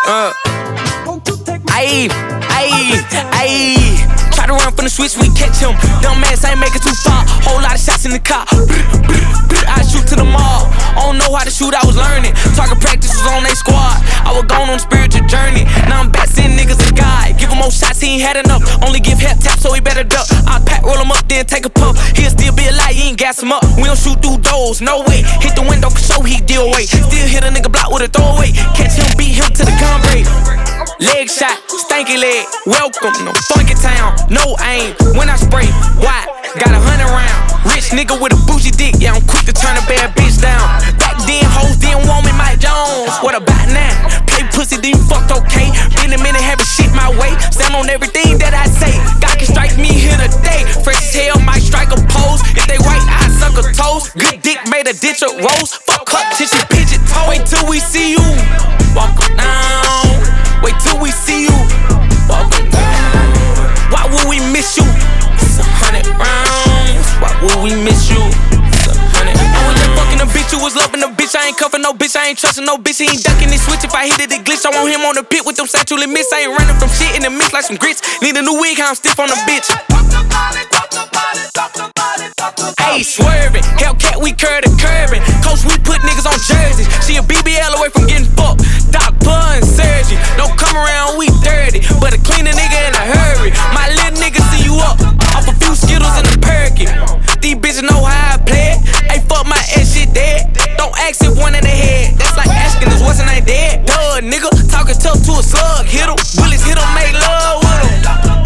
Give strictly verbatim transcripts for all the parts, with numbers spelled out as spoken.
Uh. Ayy, ayy, ayy. Try to run from the switch, we catch him. Dumb ass ain't make it too far. Whole lot of shots in the car. I shoot to the mall. I don't know how to shoot, I was learning. Target practice was on they squad. I was going on a spiritual journey. Now I'm back seeing niggas a guy. Give him more shots, he ain't had enough. Only give half tap, so he better duck. I pack, roll him up, then take a puff. He'll still be alive, you ain't gas him up. We don't shoot through doors, no way. Hit the window for sure, he deal away. Still hit a nigga block with a throwaway. Catch him, beat him to the concrete. Leg shot, stanky leg. Welcome, no funky town, no aim. When I spray, why? Got a hundred round. Rich nigga with a bougie dick, yeah, I'm quick to turn a bad bitch down. Back then, hoes didn't want me, Mike Jones. What about now? Play pussy, then you fucked okay. Been a minute, having shit my way. Stand on everything that I say. God can strike me here today. Fresh as hell, might strike a pose. If they white, I suck a toast. Good dick made a ditch a rose. Fuck up till she pigeon toe. Wait till we see you. Walk up now. Wait till we see you. Walk up now. Why would we miss you? It's a hundred rounds. Why would we miss you? It's a hundred rounds. I was just fucking a bitch, you was loving a bitch. I ain't cuffing no bitch, I ain't trusting no bitch. He ain't ducking this switch. If I hit it, it glitch. I want him on the pit with them satchel and miss. I ain't running from shit in the mix like some grits. Need a new wig, how I'm stiff on the bitch. Ayy, swerving. Hellcat, we curve the curving. Coach, we put niggas on jerseys. She a B B L away from getting fucked. Doc, blood, and surgery. Don't come around, we dirty. But a clean a nigga in a hurry. My little nigga see you up. Off a few Skittles in a perky. These bitches know how I play it. Ayy, fuck my ass, shit dead. Don't ask if one in the head. That's like asking us what's in ain't dead. Duh, nigga. Talking tough to a slug. Hit him. Bullets hit him, make love with him.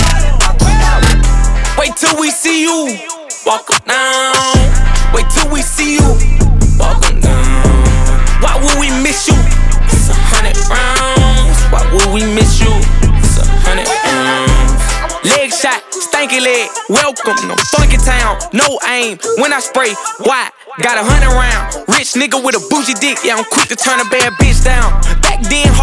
Wait till we see you. Walk up now. Wait till we see you. Walk up down. Why would we miss you? It's a hundred rounds. Why would we miss you? It's a hundred rounds. Leg shot, stanky leg. Welcome, no funky town, no aim. When I spray, why? Got a hundred round. Rich nigga with a bougie dick. Yeah, I'm quick to turn a bad bitch down. Back then,